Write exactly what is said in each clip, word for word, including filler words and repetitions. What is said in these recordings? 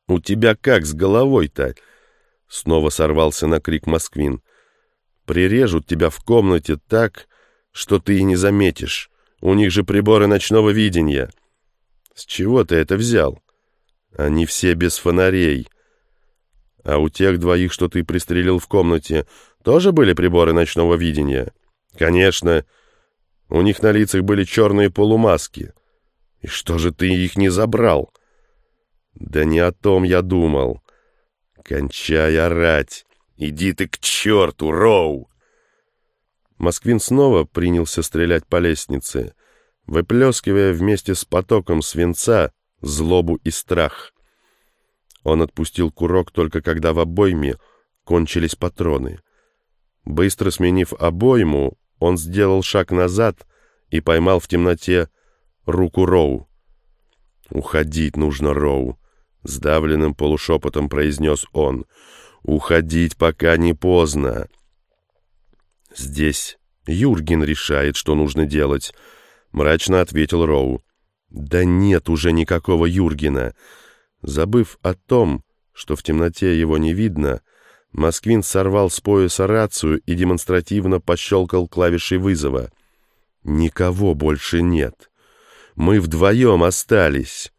«У тебя как с головой-то?» — снова сорвался на крик Москвин. «Прирежут тебя в комнате так, что ты и не заметишь. У них же приборы ночного видения». «С чего ты это взял?» «Они все без фонарей». «А у тех двоих, что ты пристрелил в комнате, тоже были приборы ночного видения?» «Конечно. У них на лицах были черные полумаски». «И что же ты их не забрал?» «Да не о том я думал. Кончай орать. Иди ты к черту, Роу!» Москвин снова принялся стрелять по лестнице, выплескивая вместе с потоком свинца злобу и страх. Он отпустил курок только когда в обойме кончились патроны. Быстро сменив обойму, он сделал шаг назад и поймал в темноте руку Роу. «Уходить нужно, Роу», — сдавленным полушепотом произнес он. «Уходить, пока не поздно». «Здесь Юрген решает, что нужно делать», — мрачно ответил Роу. «Да нет уже никакого Юргена». Забыв о том, что в темноте его не видно, Москвин сорвал с пояса рацию и демонстративно пощелкал клавишей вызова. «Никого больше нет. Мы вдвоем остались».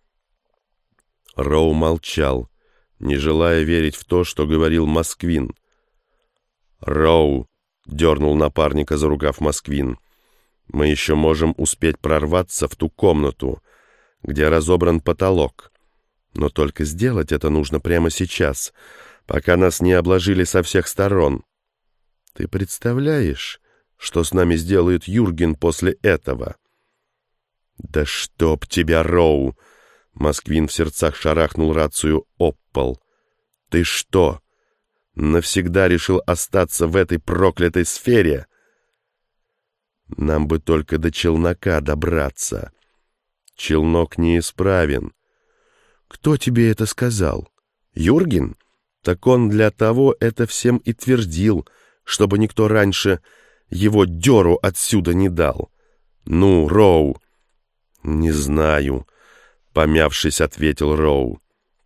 Роу молчал, не желая верить в то, что говорил Москвин. «Роу», — дернул напарника за рукав Москвин, — «мы еще можем успеть прорваться в ту комнату, где разобран потолок. Но только сделать это нужно прямо сейчас, пока нас не обложили со всех сторон. Ты представляешь, что с нами сделает Юрген после этого?» «Да чтоб тебя, Роу!» Москвин в сердцах шарахнул рацию об пол. «Ты что, навсегда решил остаться в этой проклятой сфере?» «Нам бы только до челнока добраться. Челнок неисправен». «Кто тебе это сказал? Юрген? Так он для того это всем и твердил, чтобы никто раньше его дёру отсюда не дал. Ну, Роу!» «Не знаю», — помявшись, ответил Роу.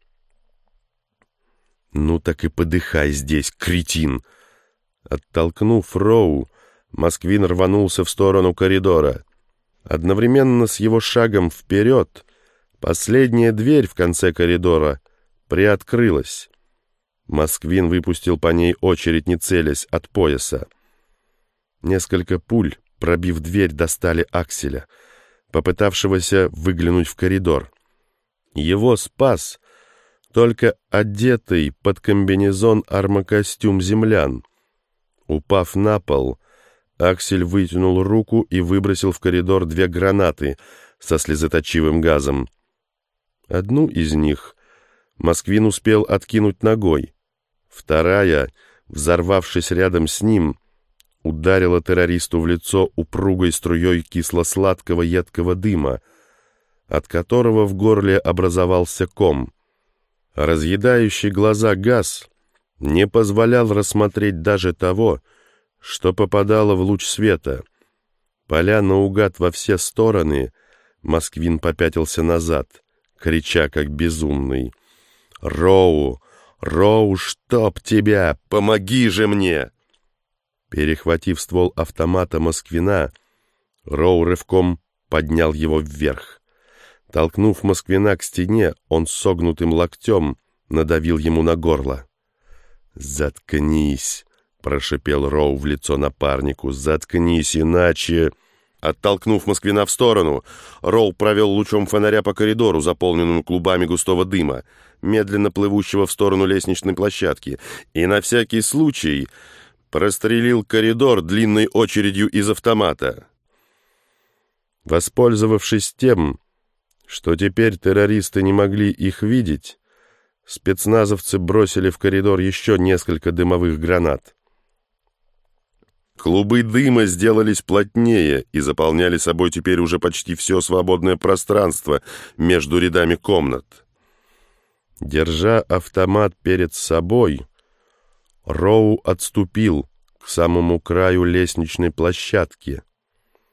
«Ну так и подыхай здесь, кретин!» Оттолкнув Роу, Москвин рванулся в сторону коридора. Одновременно с его шагом вперед последняя дверь в конце коридора приоткрылась. Москвин выпустил по ней очередь, не целясь, от пояса. Несколько пуль, пробив дверь, достали Акселя, попытавшегося выглянуть в коридор. Его спас только одетый под комбинезон армокостюм землян. Упав на пол, Аксель вытянул руку и выбросил в коридор две гранаты со слезоточивым газом. Одну из них Москвин успел откинуть ногой. Вторая, взорвавшись рядом с ним, ударила террористу в лицо упругой струей кисло-сладкого едкого дыма, от которого в горле образовался ком. Разъедающий глаза газ не позволял рассмотреть даже того, что попадало в луч света. Поля наугад во все стороны, Москвин попятился назад, крича как безумный: «Роу! Роу, чтоб тебя! Помоги же мне!» Перехватив ствол автомата Москвина, Роу рывком поднял его вверх. Толкнув Москвина к стене, он согнутым локтем надавил ему на горло. «Заткнись!» — прошипел Роу в лицо напарнику. «Заткнись, иначе...» Оттолкнув Москвина в сторону, Роу провел лучом фонаря по коридору, заполненному клубами густого дыма, медленно плывущего в сторону лестничной площадки, и на всякий случай прострелил коридор длинной очередью из автомата. Воспользовавшись тем, что теперь террористы не могли их видеть, спецназовцы бросили в коридор еще несколько дымовых гранат. Клубы дыма сделались плотнее и заполняли собой теперь уже почти все свободное пространство между рядами комнат. Держа автомат перед собой, Роу отступил к самому краю лестничной площадки.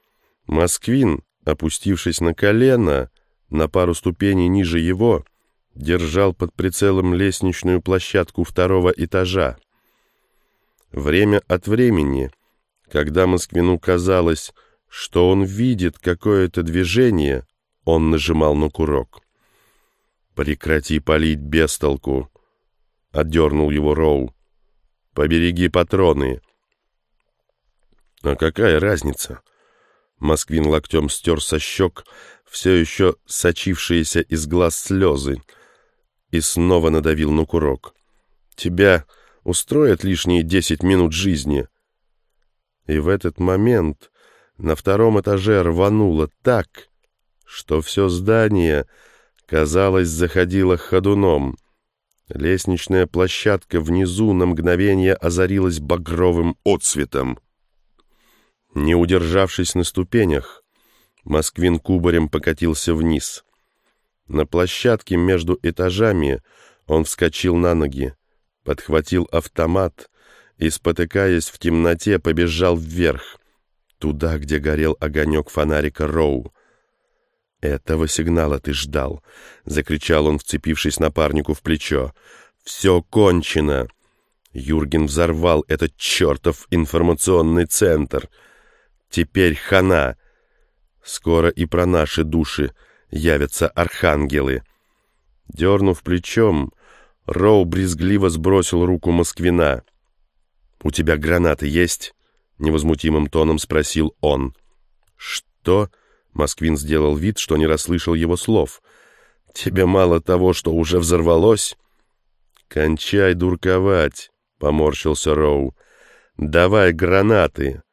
Москвин, опустившись на колено на пару ступеней ниже его, держал под прицелом лестничную площадку второго этажа. Время от времени, когда Москвину казалось, что он видит какое-то движение, он нажимал на курок. «Прекрати палить без толку», — отдернул его Роу. «Побереги патроны». «А какая разница?» Москвин локтем стер со щек все еще сочившиеся из глаз слезы и снова надавил на курок. «Тебя устроят лишние десять минут жизни». И в этот момент на втором этаже рвануло так, что все здание, казалось, заходило ходуном. Лестничная площадка внизу на мгновение озарилась багровым отсветом. Не удержавшись на ступенях, Москвин кубарем покатился вниз. На площадке между этажами он вскочил на ноги, подхватил автомат и, спотыкаясь в темноте, побежал вверх, туда, где горел огонек фонарика Роу. «Этого сигнала ты ждал!» — закричал он, вцепившись напарнику в плечо. «Все кончено! Юрген взорвал этот чертов информационный центр! Теперь хана! Скоро и про наши души явятся архангелы!» Дернув плечом, Роу брезгливо сбросил руку Москвина. «У тебя гранаты есть?» — невозмутимым тоном спросил он. «Что?» — Москвин сделал вид, что не расслышал его слов. «Тебе мало того, что уже взорвалось?» «Кончай дурковать!» — поморщился Роу. «Давай гранаты!»